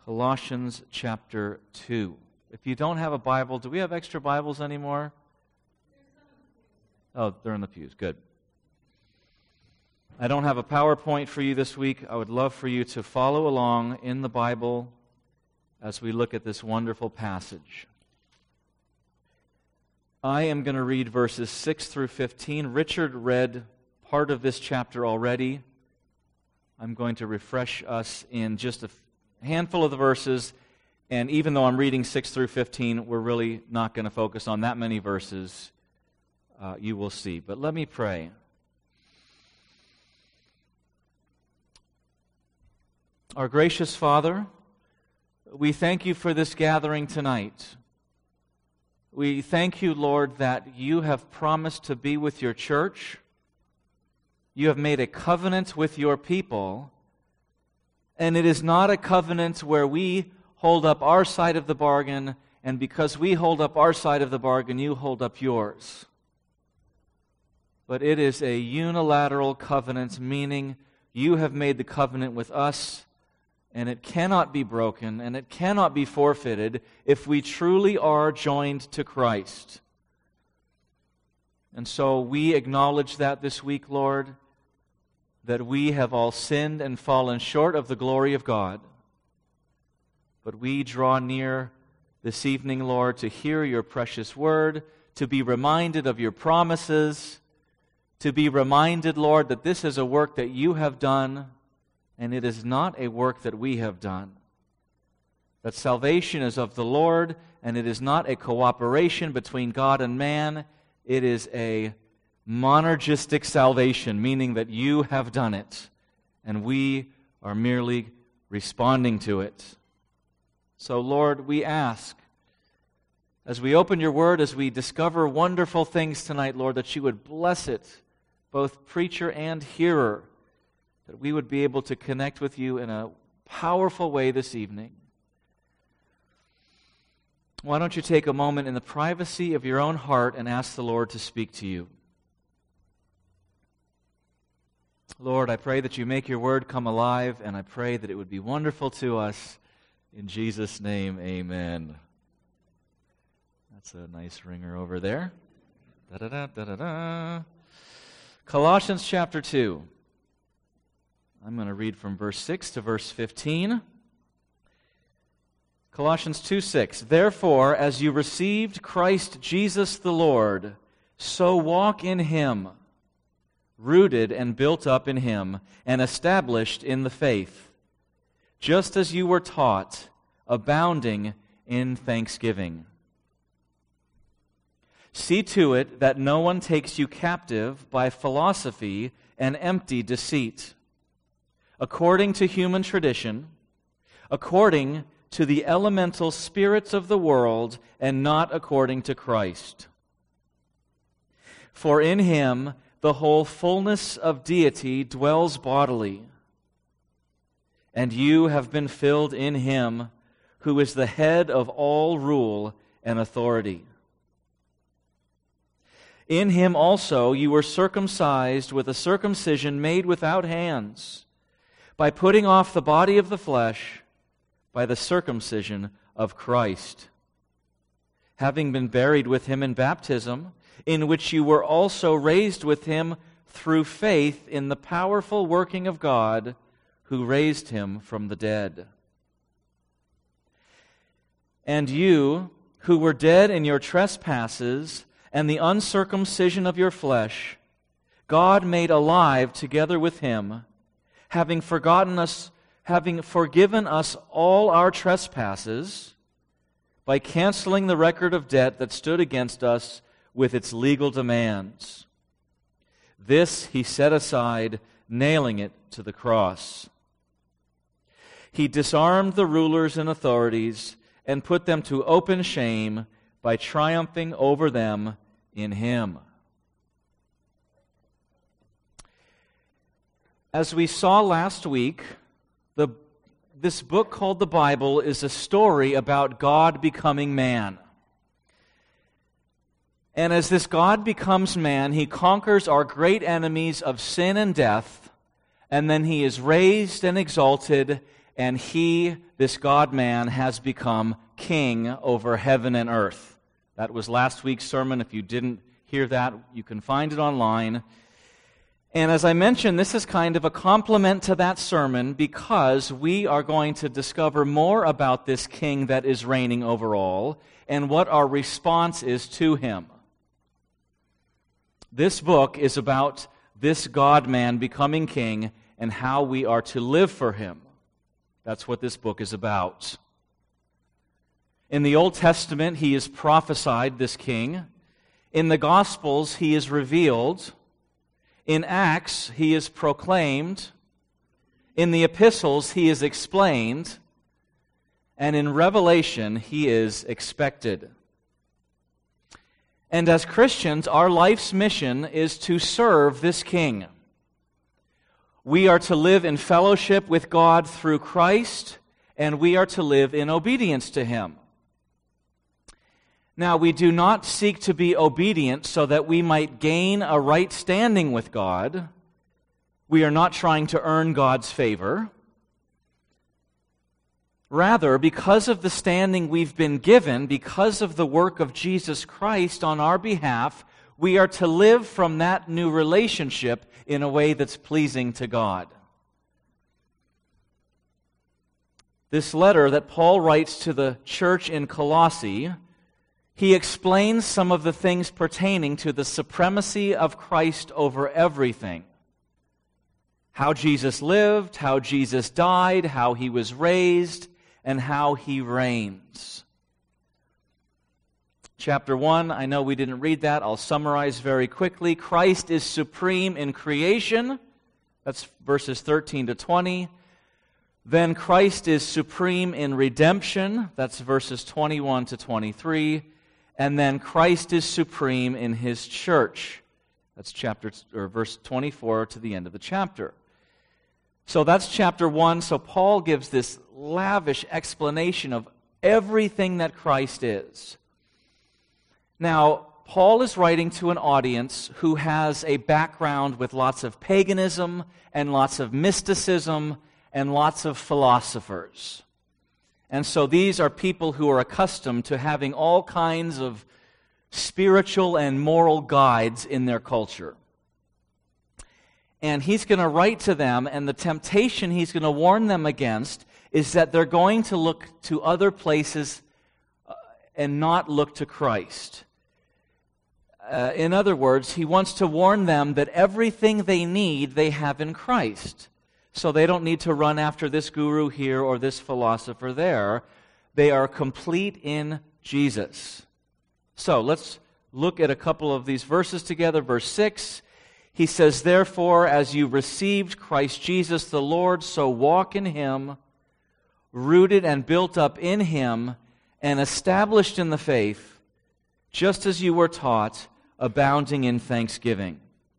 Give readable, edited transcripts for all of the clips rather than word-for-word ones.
Colossians chapter 2. If you don't have a Bible, do we have extra Bibles anymore? Oh, they're in the pews. Good. I don't have a PowerPoint for you this week. I would love for you to follow along in the Bible as we look at this wonderful passage. I am going to read verses 6 through 15. Richard read part of this chapter already. I'm going to refresh us in just a handful of the verses, and even though I'm reading 6 through 15, we're really not going to focus on that many verses. You will see. But let me pray. Our gracious Father, we thank you for this gathering tonight. We thank you, Lord, that you have promised to be with your church. You have made a covenant with your people. And it is not a covenant where we hold up our side of the bargain, and because we hold up our side of the bargain, you hold up yours. But it is a unilateral covenant, meaning you have made the covenant with us, and it cannot be broken, and it cannot be forfeited if we truly are joined to Christ. And so we acknowledge that this week, Lord, that we have all sinned and fallen short of the glory of God. But we draw near this evening, Lord, to hear your precious word, to be reminded of your promises, to be reminded, Lord, that this is a work that you have done, and it is not a work that we have done. That salvation is of the Lord, and it is not a cooperation between God and man. It is a monergistic salvation, meaning that you have done it, and we are merely responding to it. So, Lord, we ask, as we open your word, as we discover wonderful things tonight, Lord, that you would bless it, both preacher and hearer, that we would be able to connect with you in a powerful way this evening. Why don't you take a moment in the privacy of your own heart and ask the Lord to speak to you? Lord, I pray that you make your word come alive, and I pray that it would be wonderful to us. In Jesus' name, amen. That's a nice ringer over there. Da-da-da-da-da-da. Colossians chapter 2. I'm going to read from verse 6 to verse 15. Colossians 2:6. Therefore, as you received Christ Jesus the Lord, so walk in him, rooted and built up in him, and established in the faith, just as you were taught, abounding in thanksgiving. See to it that no one takes you captive by philosophy and empty deceit, according to human tradition, according to the elemental spirits of the world, and not according to Christ. For in him the whole fullness of deity dwells bodily, and you have been filled in him, who is the head of all rule and authority. In him also you were circumcised with a circumcision made without hands, by putting off the body of the flesh by the circumcision of Christ, having been buried with him in baptism, in which you were also raised with him through faith in the powerful working of God, who raised him from the dead. And you, who were dead in your trespasses and the uncircumcision of your flesh, God made alive together with him, having forgiven us all our trespasses, by canceling the record of debt that stood against us with its legal demands. This he set aside, nailing it to the cross. He disarmed the rulers and authorities and put them to open shame by triumphing over them in him. As we saw last week, this book called the Bible is a story about God becoming man. And as this God becomes man, he conquers our great enemies of sin and death, and then he is raised and exalted, and he, this God-man, has become king over heaven and earth. That was last week's sermon. If you didn't hear that, you can find it online. And as I mentioned, this is kind of a complement to that sermon because we are going to discover more about this king that is reigning over all and what our response is to him. This book is about this God-man becoming king and how we are to live for him. That's what this book is about. In the Old Testament, he is prophesied, this king. In the Gospels, he is revealed. In Acts, he is proclaimed. In the epistles, he is explained. And in Revelation, he is expected. And as Christians, our life's mission is to serve this king. We are to live in fellowship with God through Christ, and we are to live in obedience to him. Now, we do not seek to be obedient so that we might gain a right standing with God. We are not trying to earn God's favor. Rather, because of the standing we've been given, because of the work of Jesus Christ on our behalf, we are to live from that new relationship in a way that's pleasing to God. This letter that Paul writes to the church in Colossae, he explains some of the things pertaining to the supremacy of Christ over everything. How Jesus lived, how Jesus died, how he was raised, and how he reigns. Chapter 1, I know we didn't read that. I'll summarize very quickly. Christ is supreme in creation. That's verses 13 to 20. Then Christ is supreme in redemption. That's verses 21 to 23. And then Christ is supreme in his church. That's verse 24 to the end of the chapter. So that's chapter 1. So Paul gives this lavish explanation of everything that Christ is. Now, Paul is writing to an audience who has a background with lots of paganism and lots of mysticism and lots of philosophers. And so these are people who are accustomed to having all kinds of spiritual and moral guides in their culture. And he's going to write to them, and the temptation he's going to warn them against is that they're going to look to other places and not look to Christ. In other words, he wants to warn them that everything they need, they have in Christ. So they don't need to run after this guru here or this philosopher there. They are complete in Jesus. So let's look at a couple of these verses together. Verse 6, he says, "Therefore, as you received Christ Jesus the Lord, so walk in him, rooted and built up in him, and established in the faith, just as you were taught, abounding in thanksgiving."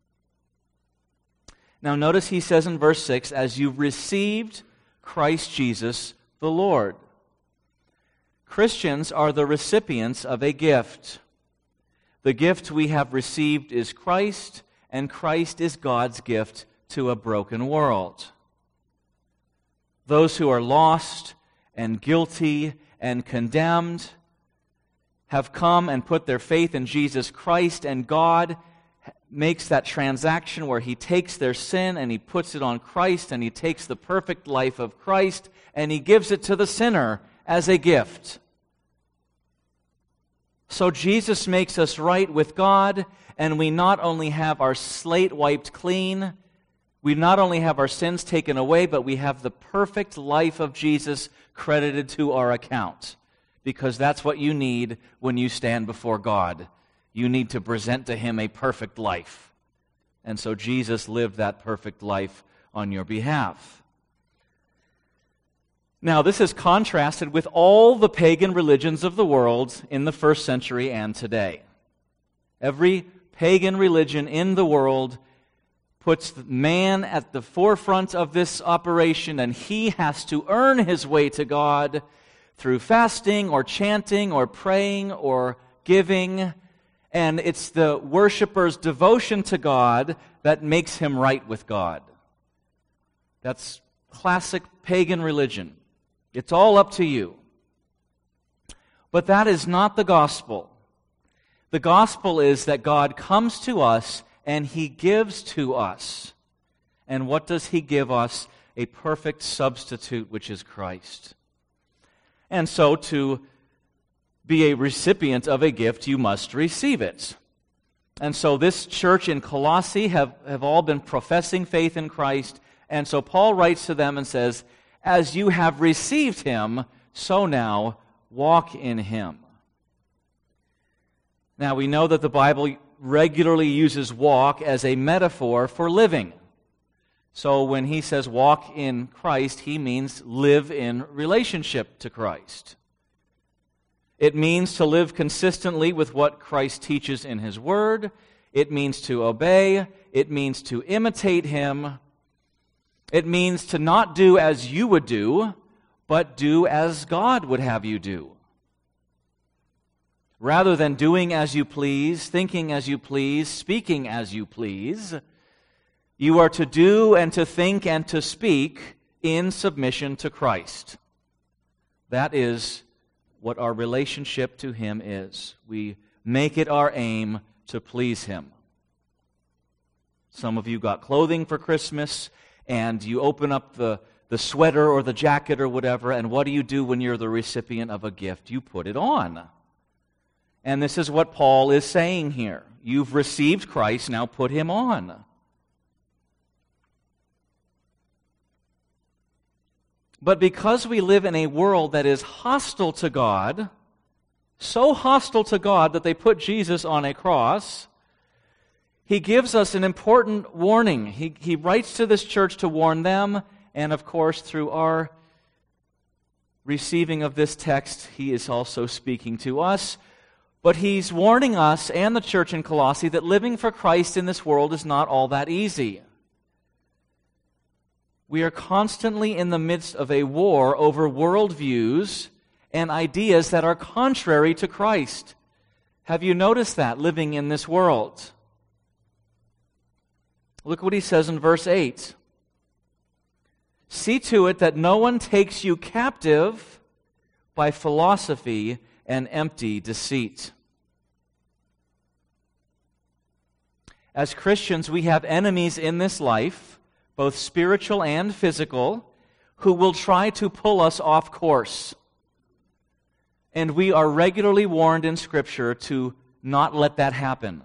Now notice he says in verse 6, "As you received Christ Jesus the Lord." Christians are the recipients of a gift. The gift we have received is Christ, and Christ is God's gift to a broken world. Those who are lost and guilty and condemned have come and put their faith in Jesus Christ, and God makes that transaction where he takes their sin and he puts it on Christ, and he takes the perfect life of Christ and he gives it to the sinner as a gift. So Jesus makes us right with God, and we not only have our slate wiped clean, we not only have our sins taken away, but we have the perfect life of Jesus credited to our account. Because that's what you need when you stand before God. You need to present to him a perfect life. And so Jesus lived that perfect life on your behalf. Now, this is contrasted with all the pagan religions of the world in the first century and today. Every pagan religion in the world puts man at the forefront of this operation, and he has to earn his way to God through fasting or chanting or praying or giving. And it's the worshiper's devotion to God that makes him right with God. That's classic pagan religion. It's all up to you. But that is not the gospel. The gospel is that God comes to us and He gives to us. And what does He give us? A perfect substitute, which is Christ. And so to be a recipient of a gift, you must receive it. And so this church in Colossae have all been professing faith in Christ. And so Paul writes to them and says, as you have received Him, so now walk in Him. Now we know that the Bible regularly uses walk as a metaphor for living. So when he says walk in Christ, he means live in relationship to Christ. It means to live consistently with what Christ teaches in His Word. It means to obey. It means to imitate Him. It means to not do as you would do, but do as God would have you do. Rather than doing as you please, thinking as you please, speaking as you please, you are to do and to think and to speak in submission to Christ. That is what our relationship to Him is. We make it our aim to please Him. Some of you got clothing for Christmas, and you open up the sweater or the jacket or whatever, and what do you do when you're the recipient of a gift? You put it on. And this is what Paul is saying here. You've received Christ, now put Him on. But because we live in a world that is hostile to God, so hostile to God that they put Jesus on a cross, he gives us an important warning. He writes to this church to warn them, and of course, through our receiving of this text, he is also speaking to us. But he's warning us and the church in Colossae that living for Christ in this world is not all that easy. We are constantly in the midst of a war over worldviews and ideas that are contrary to Christ. Have you noticed that living in this world? Look what he says in verse 8. See to it that no one takes you captive by philosophy and empty deceit. As Christians, we have enemies in this life, both spiritual and physical, who will try to pull us off course. And we are regularly warned in Scripture to not let that happen.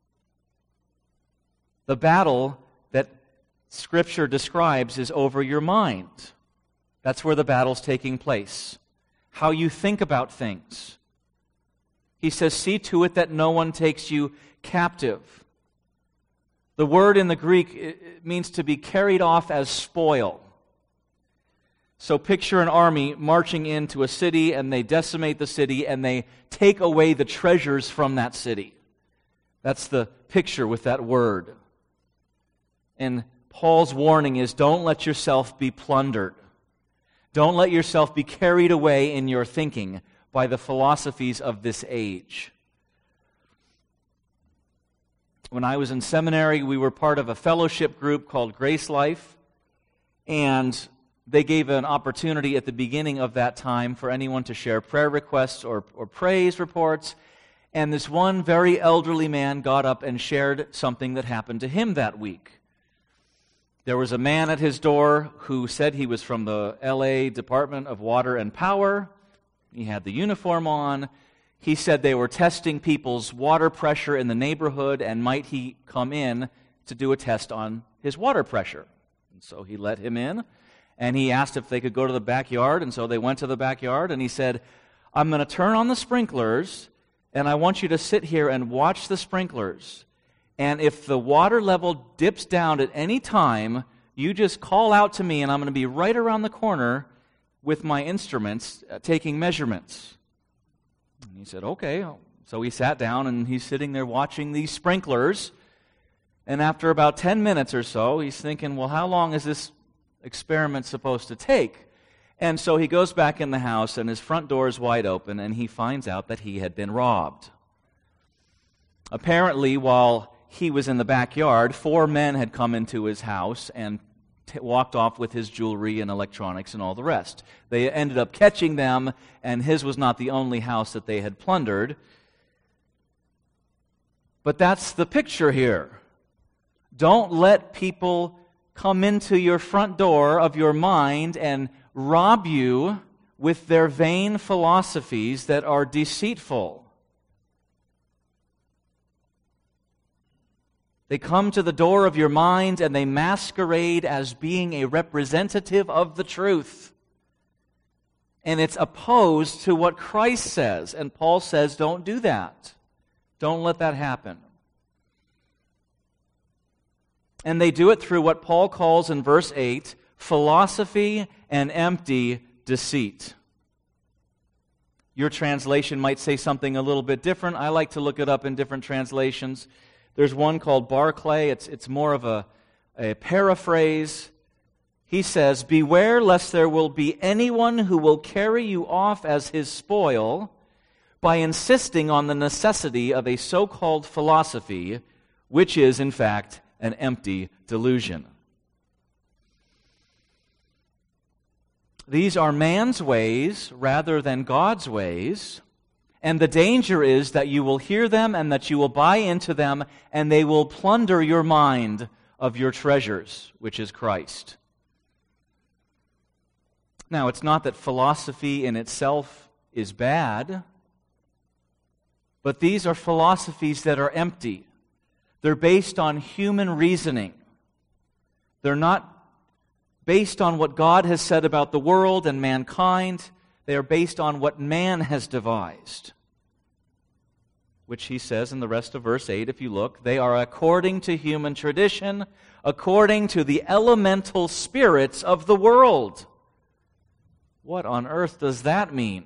The battle that Scripture describes is over your mind. That's where the battle's taking place. How you think about things. He says, see to it that no one takes you captive. The word in the Greek it means to be carried off as spoil. So picture an army marching into a city, and they decimate the city, and they take away the treasures from that city. That's the picture with that word. And Paul's warning is, don't let yourself be plundered. Don't let yourself be carried away in your thinking by the philosophies of this age. When I was in seminary, we were part of a fellowship group called Grace Life, and they gave an opportunity at the beginning of that time for anyone to share prayer requests or praise reports, and this one very elderly man got up and shared something that happened to him that week. There was a man at his door who said he was from the LA Department of Water and Power. He had the uniform on. He said they were testing people's water pressure in the neighborhood, and might he come in to do a test on his water pressure. And so he let him in, and he asked if they could go to the backyard, and so they went to the backyard, and he said, I'm going to turn on the sprinklers, and I want you to sit here and watch the sprinklers. And if the water level dips down at any time, you just call out to me, and I'm going to be right around the corner with my instruments taking measurements. And he said, okay. So he sat down, and he's sitting there watching these sprinklers. And after about 10 minutes or so, he's thinking, well, how long is this experiment supposed to take? And so he goes back in the house, and his front door is wide open, and he finds out that he had been robbed. Apparently, while he was in the backyard, 4 men had come into his house and walked off with his jewelry and electronics and all the rest. They ended up catching them, and his was not the only house that they had plundered. But that's the picture here. Don't let people come into your front door of your mind and rob you with their vain philosophies that are deceitful. They come to the door of your mind and they masquerade as being a representative of the truth. And it's opposed to what Christ says. And Paul says, don't do that. Don't let that happen. And they do it through what Paul calls in verse 8, philosophy and empty deceit. Your translation might say something a little bit different. I like to look it up in different translations. There's one called Barclay. It's more of a paraphrase. He says, beware lest there will be anyone who will carry you off as his spoil by insisting on the necessity of a so-called philosophy, which is, in fact, an empty delusion. These are man's ways rather than God's ways. And the danger is that you will hear them and that you will buy into them, and they will plunder your mind of your treasures, which is Christ. Now, it's not that philosophy in itself is bad, but these are philosophies that are empty. They're based on human reasoning. They're not based on what God has said about the world and mankind. They are based on what man has devised, which he says in the rest of verse 8, if you look, they are according to human tradition, according to the elemental spirits of the world. What on earth does that mean?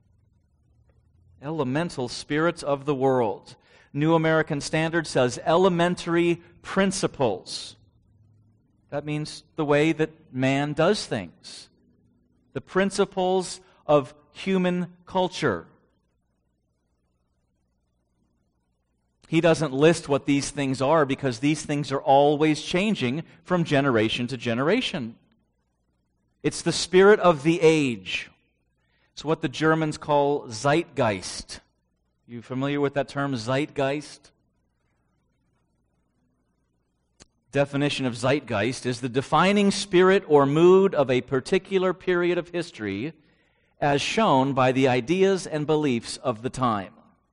Elemental spirits of the world. New American Standard says elementary principles. That means the way that man does things. The principles of human culture. He doesn't list what these things are because these things are always changing from generation to generation. It's the spirit of the age. It's what the Germans call Zeitgeist. You familiar with that term, Zeitgeist? Definition of Zeitgeist is the defining spirit or mood of a particular period of history as shown by the ideas and beliefs of the time.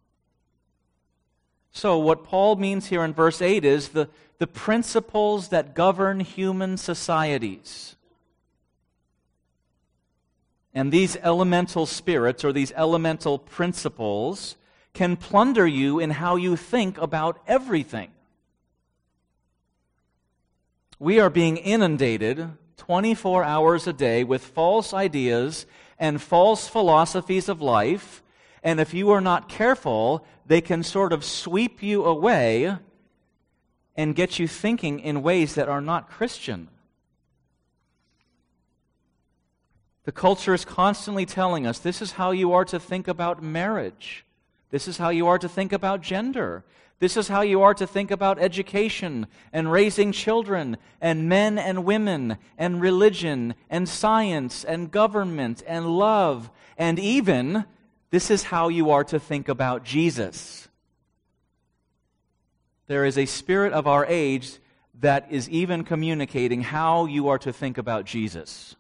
So what Paul means here in verse 8 is the principles that govern human societies. And these elemental spirits or these elemental principles can plunder you in how you think about everything. We are being inundated 24 hours a day with false ideas and false philosophies of life, and if you are not careful, they can sort of sweep you away and get you thinking in ways that are not Christian. The culture is constantly telling us this is how you are to think about marriage. This is how you are to think about gender. This is how you are to think about education and raising children and men and women and religion and science and government and love. And even, this is how you are to think about Jesus. There is a spirit of our age that is even communicating how you are to think about Jesus.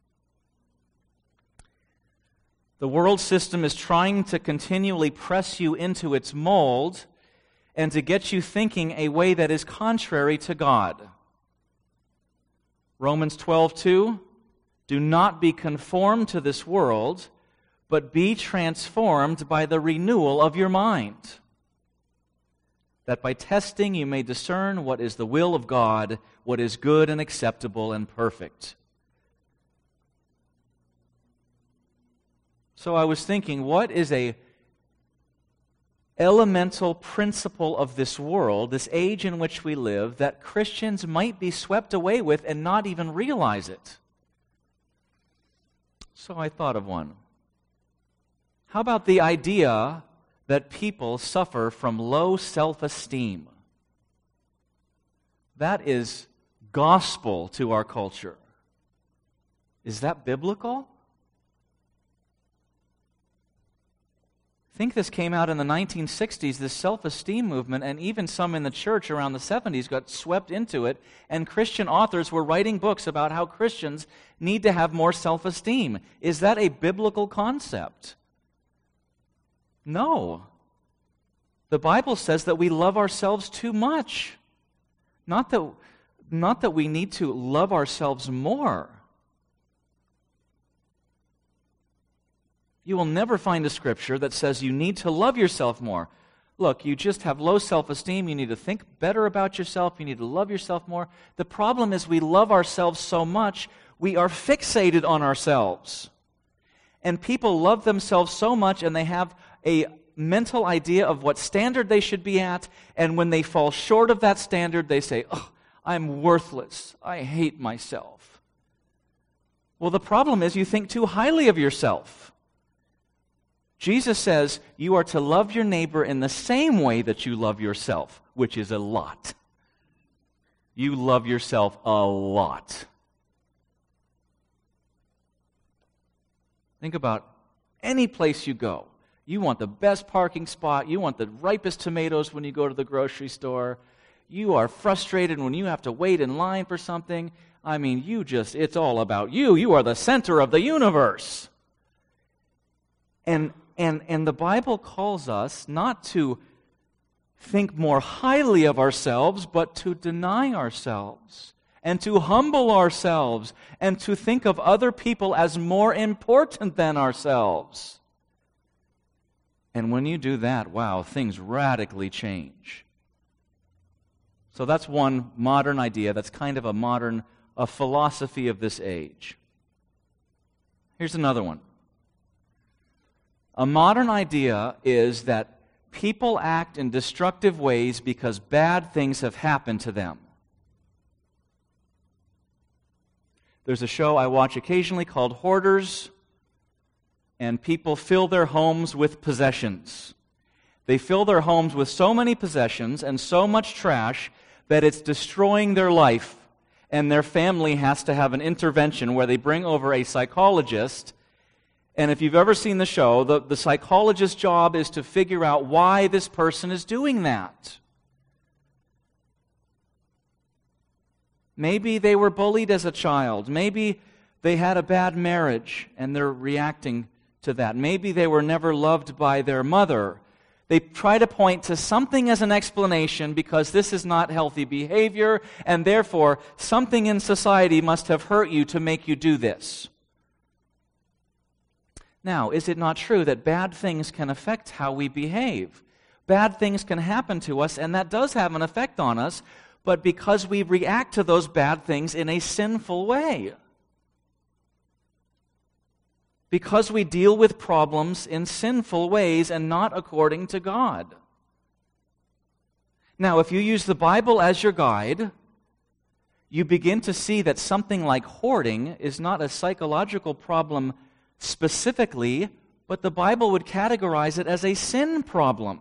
The world system is trying to continually press you into its mold and to get you thinking a way that is contrary to God. Romans 12:2, do not be conformed to this world, but be transformed by the renewal of your mind, that by testing you may discern what is the will of God, what is good and acceptable and perfect. So I was thinking, what is a elemental principle of this world, this age in which we live, that Christians might be swept away with and not even realize it? So I thought of one. How about the idea that people suffer from low self-esteem? That is gospel to our culture. Is that biblical? I think this came out in the 1960s, this self-esteem movement, and even some in the church around the 70s got swept into it, and Christian authors were writing books about how Christians need to have more self-esteem. Is that a biblical concept? No. The Bible says that we love ourselves too much. Not that we need to love ourselves more. You will never find a scripture that says you need to love yourself more. Look, you just have low self-esteem. You need to think better about yourself. You need to love yourself more. The problem is we love ourselves so much, we are fixated on ourselves. And people love themselves so much, and they have a mental idea of what standard they should be at, and when they fall short of that standard, they say, "Oh, I'm worthless. I hate myself." Well, the problem is you think too highly of yourself. Jesus says you are to love your neighbor in the same way that you love yourself, which is a lot. You love yourself a lot. Think about any place you go. You want the best parking spot. You want the ripest tomatoes when you go to the grocery store. You are frustrated when you have to wait in line for something. I mean, it's all about you. You are the center of the universe. And the Bible calls us not to think more highly of ourselves, but to deny ourselves and to humble ourselves and to think of other people as more important than ourselves. And when you do that, wow, things radically change. So that's one modern idea. That's kind of a philosophy of this age. Here's another one. A modern idea is that people act in destructive ways because bad things have happened to them. There's a show I watch occasionally called Hoarders, and people fill their homes with possessions. They fill their homes with so many possessions and so much trash that it's destroying their life, and their family has to have an intervention where they bring over a psychologist. And if you've ever seen the show, the psychologist's job is to figure out why this person is doing that. Maybe they were bullied as a child. Maybe they had a bad marriage and they're reacting to that. Maybe they were never loved by their mother. They try to point to something as an explanation because this is not healthy behavior, and therefore something in society must have hurt you to make you do this. Now, is it not true that bad things can affect how we behave? Bad things can happen to us, and that does have an effect on us, but because we react to those bad things in a sinful way. Because we deal with problems in sinful ways and not according to God. Now, if you use the Bible as your guide, you begin to see that something like hoarding is not a psychological problem specifically, but the Bible would categorize it as a sin problem.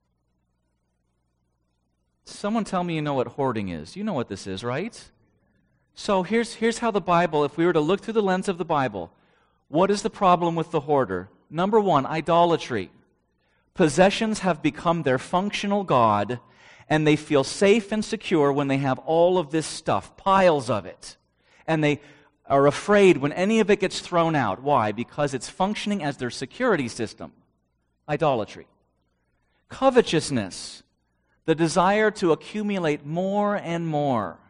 Someone tell me you know what hoarding is. You know what this is, right? So here's how the Bible, if we were to look through the lens of the Bible, what is the problem with the hoarder? Number one, idolatry. Possessions have become their functional god, and they feel safe and secure when they have all of this stuff, piles of it. And they are afraid when any of it gets thrown out. Why? Because it's functioning as their security system. Idolatry. Covetousness. The desire to accumulate more and more.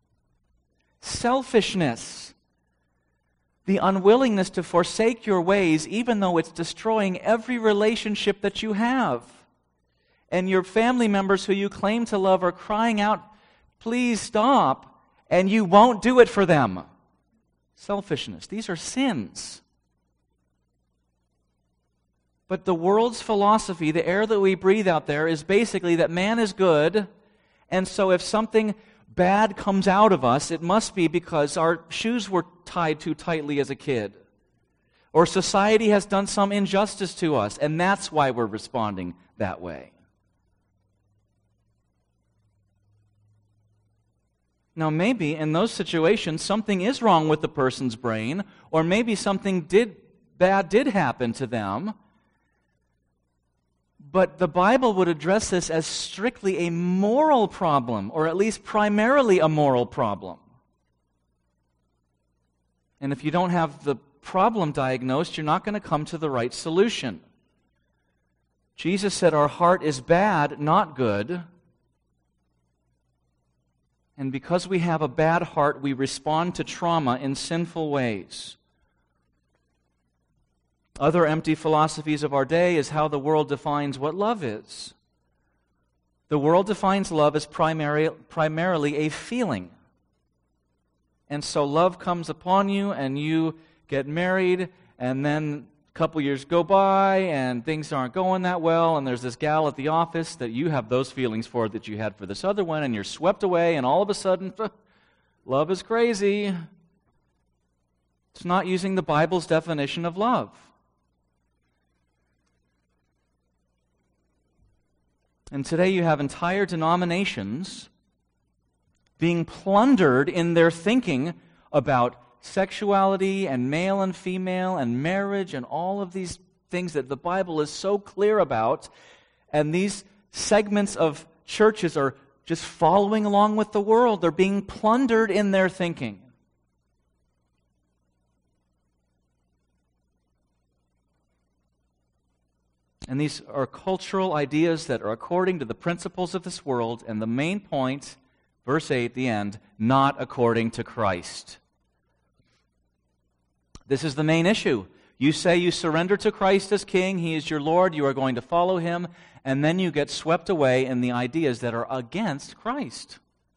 Selfishness. The unwillingness to forsake your ways even though it's destroying every relationship that you have. And your family members who you claim to love are crying out, "Please stop," and you won't do it for them. Selfishness. These are sins. But the world's philosophy, the air that we breathe out there, is basically that man is good, and so if something bad comes out of us, it must be because our shoes were tied too tightly as a kid, or society has done some injustice to us, and that's why we're responding that way. Now, maybe in those situations, something is wrong with the person's brain, or maybe something bad did happen to them. But the Bible would address this as strictly a moral problem, or at least primarily a moral problem. And if you don't have the problem diagnosed, you're not going to come to the right solution. Jesus said our heart is bad, not good. And because we have a bad heart, we respond to trauma in sinful ways. Other empty philosophies of our day is how the world defines what love is. The world defines love as primarily a feeling. And so love comes upon you, and you get married, and then a couple years go by, and things aren't going that well, and there's this gal at the office that you have those feelings for that you had for this other one, and you're swept away, and all of a sudden, love is crazy. It's not using the Bible's definition of love. And today you have entire denominations being plundered in their thinking about sexuality and male and female and marriage and all of these things that the Bible is so clear about. And these segments of churches are just following along with the world. They're being plundered in their thinking. And these are cultural ideas that are according to the principles of this world, and the main point, verse 8, the end, not according to Christ. This is the main issue. You say you surrender to Christ as King, He is your Lord, you are going to follow Him, and then you get swept away in the ideas that are against Christ.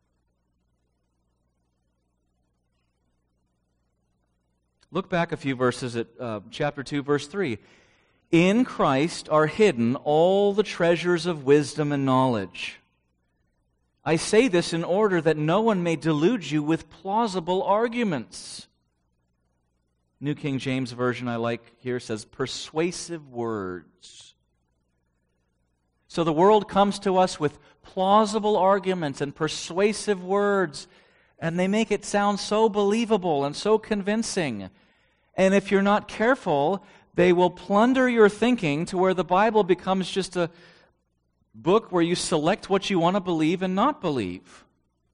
Look back a few verses at chapter 2, verse 3. In Christ are hidden all the treasures of wisdom and knowledge. I say this in order that no one may delude you with plausible arguments. New King James Version I like here says persuasive words. So the world comes to us with plausible arguments and persuasive words, and they make it sound so believable and so convincing. And if you're not careful, they will plunder your thinking to where the Bible becomes just a book where you select what you want to believe and not believe.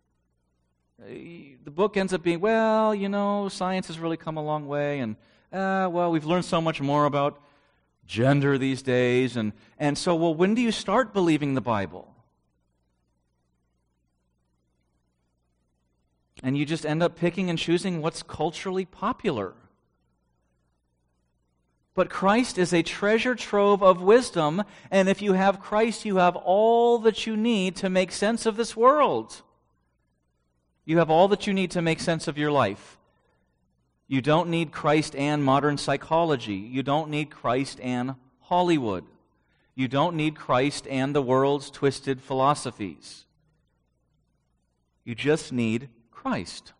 The book ends up being, well, you know, science has really come a long way, and, we've learned so much more about gender these days, and so, well, when do you start believing the Bible? And you just end up picking and choosing what's culturally popular. But Christ is a treasure trove of wisdom, and if you have Christ, you have all that you need to make sense of this world. You have all that you need to make sense of your life. You don't need Christ and modern psychology. You don't need Christ and Hollywood. You don't need Christ and the world's twisted philosophies. You just need Christ.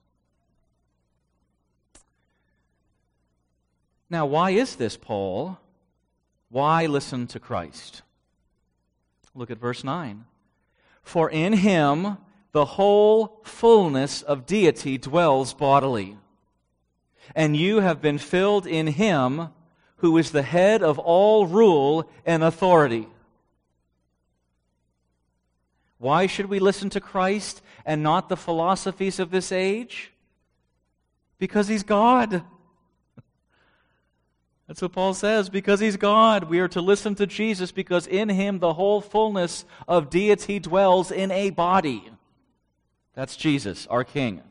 Now, why is this, Paul? Why listen to Christ? Look at verse 9. For in Him the whole fullness of deity dwells bodily, and you have been filled in Him who is the head of all rule and authority. Why should we listen to Christ and not the philosophies of this age? Because He's God. That's what Paul says, because He's God. We are to listen to Jesus because in Him the whole fullness of deity dwells in a body. That's Jesus, our King.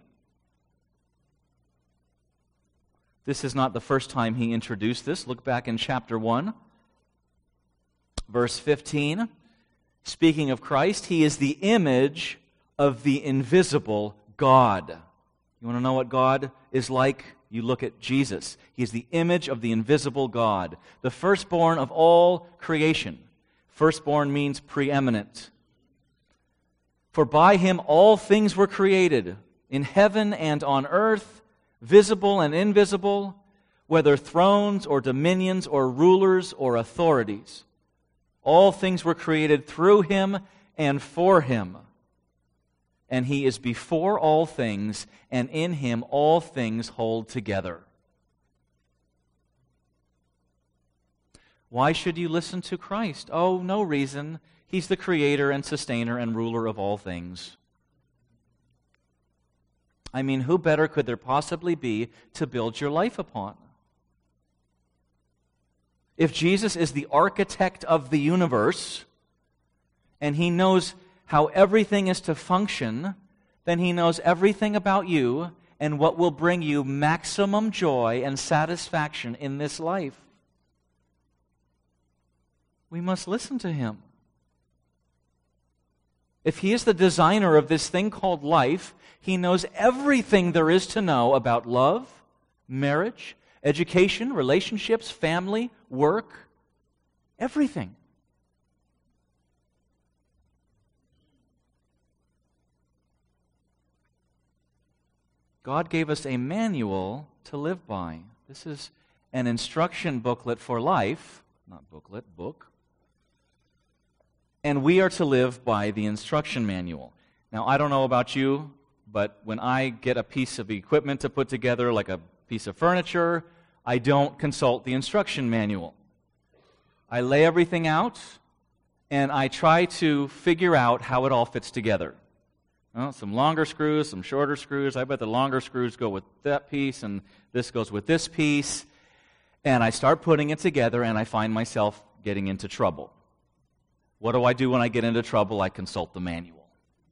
This is not the first time He introduced this. Look back in chapter 1, verse 15. Speaking of Christ, He is the image of the invisible God. You want to know what God is like? You look at Jesus. He is the image of the invisible God, the firstborn of all creation. Firstborn means preeminent. For by Him all things were created, in heaven and on earth, visible and invisible, whether thrones or dominions or rulers or authorities. All things were created through Him and for Him. and He is before all things, and in Him all things hold together. Why should you listen to Christ? Oh, no reason. He's the creator and sustainer and ruler of all things. I mean, who better could there possibly be to build your life upon? If Jesus is the architect of the universe, and He knows how everything is to function, then He knows everything about you and what will bring you maximum joy and satisfaction in this life. We must listen to Him. If He is the designer of this thing called life, He knows everything there is to know about love, marriage, education, relationships, family, work, everything. God gave us a manual to live by. This is an instruction booklet for life, not booklet, book. And we are to live by the instruction manual. Now, I don't know about you, but when I get a piece of equipment to put together, like a piece of furniture, I don't consult the instruction manual. I lay everything out, and I try to figure out how it all fits together. Well, some longer screws, some shorter screws. I bet the longer screws go with that piece, and this goes with this piece. And I start putting it together, and I find myself getting into trouble. What do I do when I get into trouble? I consult the manual.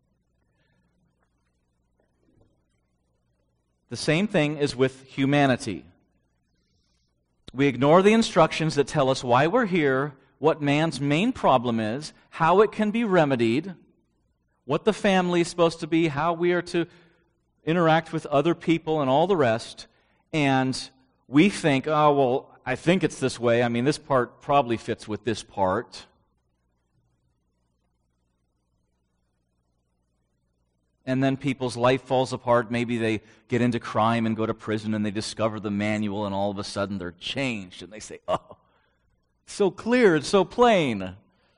The same thing is with humanity. We ignore the instructions that tell us why we're here, what man's main problem is, how it can be remedied, what the family is supposed to be, how we are to interact with other people and all the rest, and we think, oh, well, I think it's this way. I mean, this part probably fits with this part. And then people's life falls apart. Maybe they get into crime and go to prison and they discover the manual and all of a sudden they're changed. And they say, oh, it's so clear, it's so plain.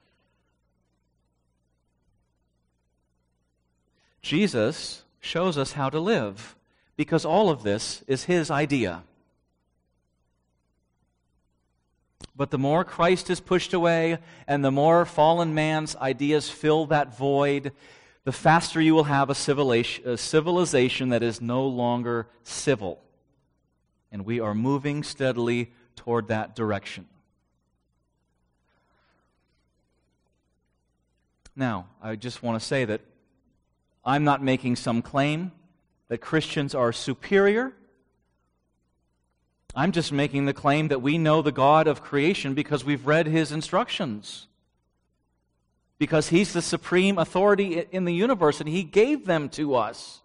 Jesus shows us how to live because all of this is His idea. But the more Christ is pushed away and the more fallen man's ideas fill that void, the faster you will have a civilization that is no longer civil. And we are moving steadily toward that direction. Now, I just want to say that I'm not making some claim that Christians are superior. I'm just making the claim that we know the God of creation because we've read His instructions. Because He's the supreme authority in the universe, and He gave them to us.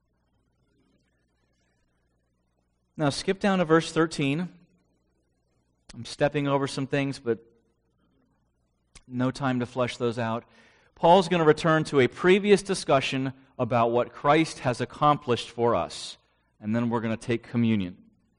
Now, skip down to verse 13. I'm stepping over some things, but no time to flesh those out. Paul's going to return to a previous discussion about what Christ has accomplished for us, and then we're going to take communion.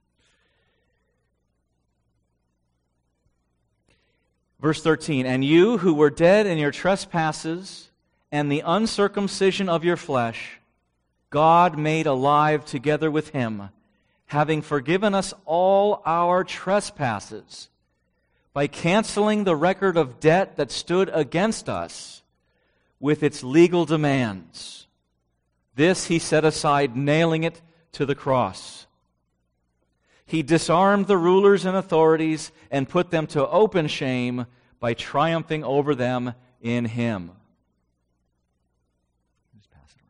Verse 13, and you who were dead in your trespasses and the uncircumcision of your flesh, God made alive together with Him, having forgiven us all our trespasses, by canceling the record of debt that stood against us with its legal demands. This He set aside, nailing it to the cross. He disarmed the rulers and authorities and put them to open shame by triumphing over them in Him. Just pass it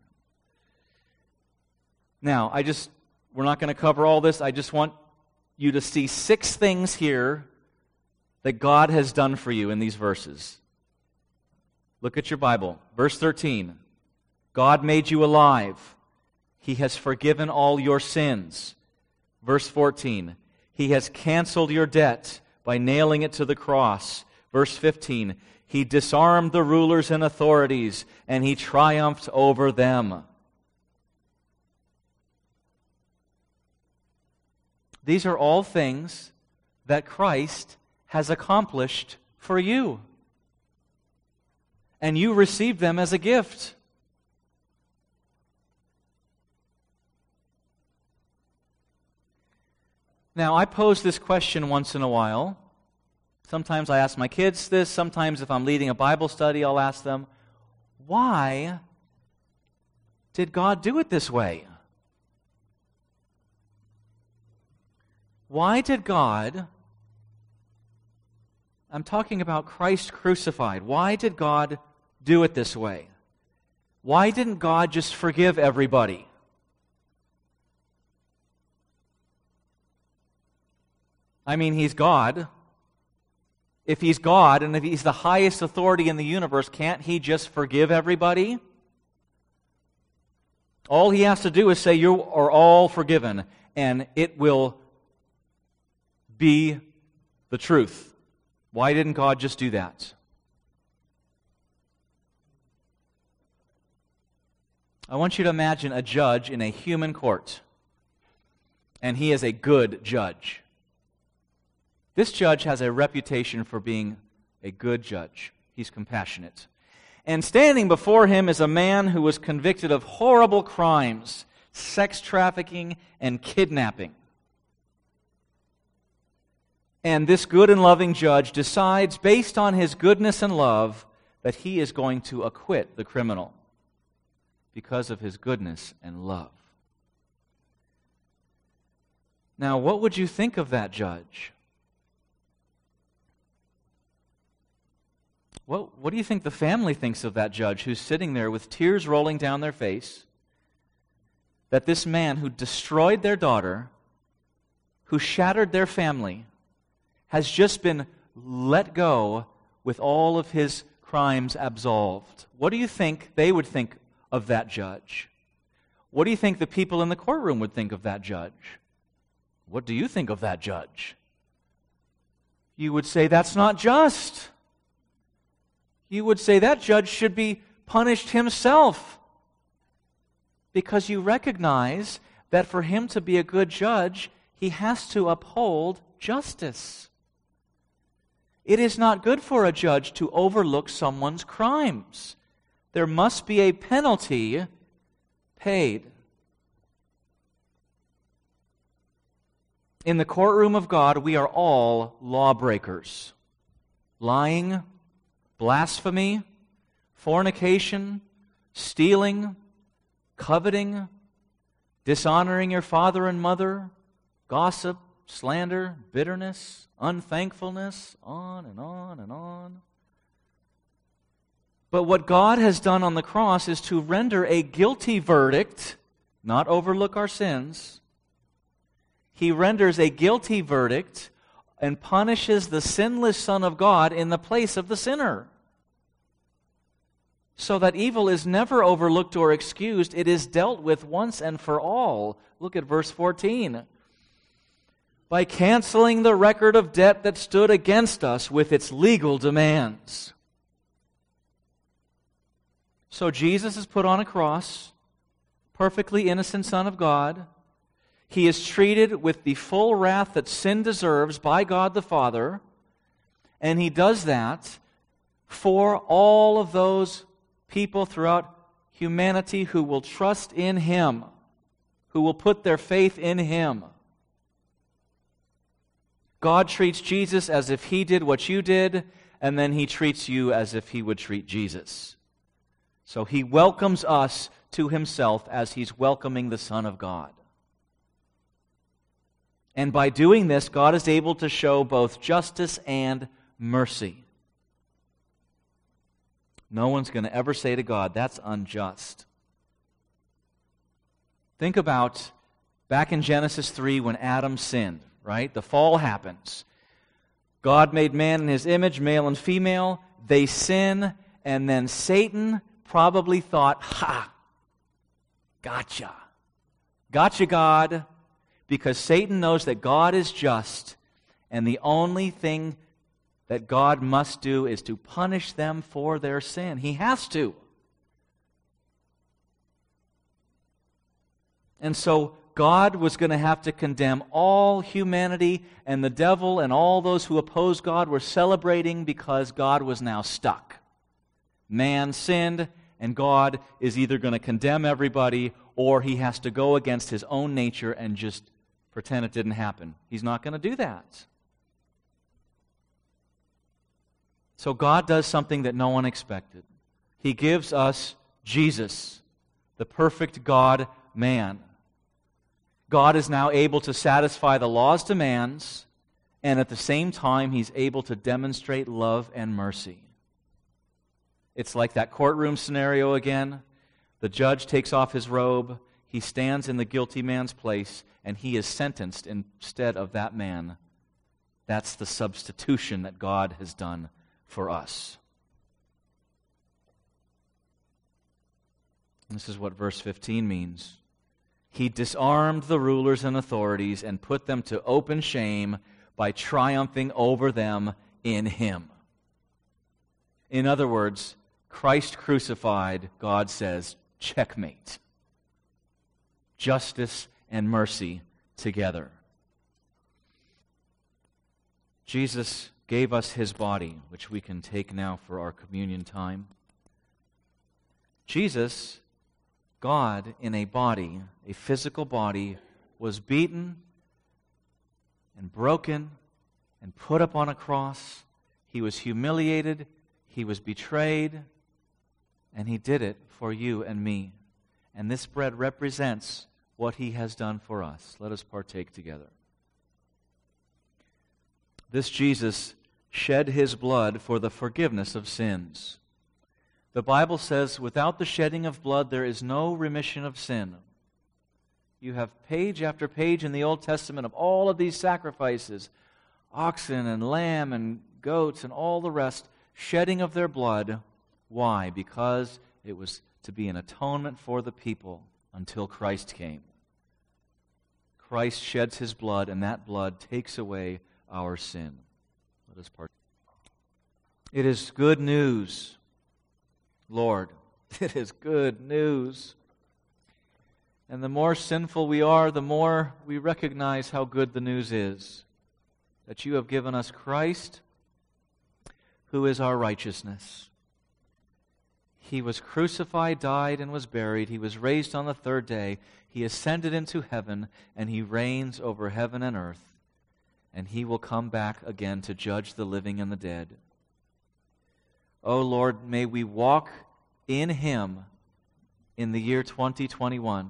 around. Now, we're not going to cover all this. I just want you to see 6 things here that God has done for you in these verses. Look at your Bible. Verse 13. God made you alive. He has forgiven all your sins. Verse 14, He has canceled your debt by nailing it to the cross. Verse 15, He disarmed the rulers and authorities, and He triumphed over them. These are all things that Christ has accomplished for you. And you received them as a gift. Now, I pose this question once in a while. Sometimes I ask my kids this. Sometimes if I'm leading a Bible study, I'll ask them, why did God do it this way? Why did God, I'm talking about Christ crucified, why did God do it this way? Why didn't God just forgive everybody? I mean, He's God. If He's God and if He's the highest authority in the universe, can't He just forgive everybody? All He has to do is say, you are all forgiven, and it will be the truth. Why didn't God just do that? I want you to imagine a judge in a human court, and he is a good judge. This judge has a reputation for being a good judge. He's compassionate. And standing before him is a man who was convicted of horrible crimes, sex trafficking and kidnapping. And this good and loving judge decides, based on his goodness and love, that he is going to acquit the criminal because of his goodness and love. Now, what would you think of that judge? What do you think the family thinks of that judge who's sitting there with tears rolling down their face? That this man who destroyed their daughter, who shattered their family, has just been let go with all of his crimes absolved. What do you think they would think of that judge? What do you think the people in the courtroom would think of that judge? What do you think of that judge? You would say, that's not just. You would say that judge should be punished himself, because you recognize that for him to be a good judge, he has to uphold justice. It is not good for a judge to overlook someone's crimes. There must be a penalty paid. In the courtroom of God, we are all lawbreakers. Lying, blasphemy, fornication, stealing, coveting, dishonoring your father and mother, gossip, slander, bitterness, unthankfulness, on and on and on. But what God has done on the cross is to render a guilty verdict, not overlook our sins. He renders a guilty verdict and punishes the sinless Son of God in the place of the sinner. So that evil is never overlooked or excused. It is dealt with once and for all. Look at verse 14. By canceling the record of debt that stood against us with its legal demands. So Jesus is put on a cross, perfectly innocent Son of God. He is treated with the full wrath that sin deserves by God the Father, and He does that for all of those people throughout humanity who will trust in Him, who will put their faith in Him. God treats Jesus as if He did what you did, and then He treats you as if He would treat Jesus. So He welcomes us to Himself as He's welcoming the Son of God. And by doing this, God is able to show both justice and mercy. No one's going to ever say to God, that's unjust. Think about back in Genesis 3 when Adam sinned, right? The fall happens. God made man in His image, male and female. They sin, and then Satan probably thought, ha, gotcha. Gotcha, God. Because Satan knows that God is just, and the only thing that God must do is to punish them for their sin. He has to. And so God was going to have to condemn all humanity, and the devil and all those who oppose God were celebrating because God was now stuck. Man sinned, and God is either going to condemn everybody, or He has to go against His own nature and just pretend it didn't happen. He's not going to do that. So God does something that no one expected. He gives us Jesus, the perfect God-man. God is now able to satisfy the law's demands, and at the same time, He's able to demonstrate love and mercy. It's like that courtroom scenario again. The judge takes off his robe, he stands in the guilty man's place, and he is sentenced instead of that man. That's the substitution that God has done for us. This is what verse 15 means. He disarmed the rulers and authorities and put them to open shame by triumphing over them in Him. In other words, Christ crucified, God says, checkmate. Justice and mercy together. Jesus gave us His body, which we can take now for our communion time. Jesus, God in a body, a physical body, was beaten and broken and put up on a cross. He was humiliated, He was betrayed, and He did it for you and me. And this bread represents what He has done for us. Let us partake together. This Jesus shed His blood for the forgiveness of sins. The Bible says, without the shedding of blood, there is no remission of sin. You have page after page in the Old Testament of all of these sacrifices, oxen and lamb and goats and all the rest, shedding of their blood. Why? Because it was to be an atonement for the people until Christ came. Christ sheds His blood, and that blood takes away our sin. Let us partake. It is good news, Lord. It is good news. And the more sinful we are, the more we recognize how good the news is. That You have given us Christ, who is our righteousness. He was crucified, died, and was buried. He was raised on the third day. He ascended into heaven, and He reigns over heaven and earth. And He will come back again to judge the living and the dead. Oh Lord, may we walk in Him in the year 2021.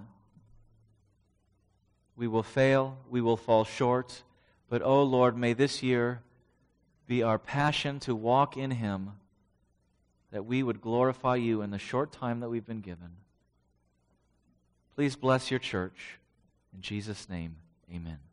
We will fail, we will fall short, but oh Lord, may this year be our passion to walk in Him, that we would glorify You in the short time that we've been given. Please bless Your church. In Jesus' name, amen.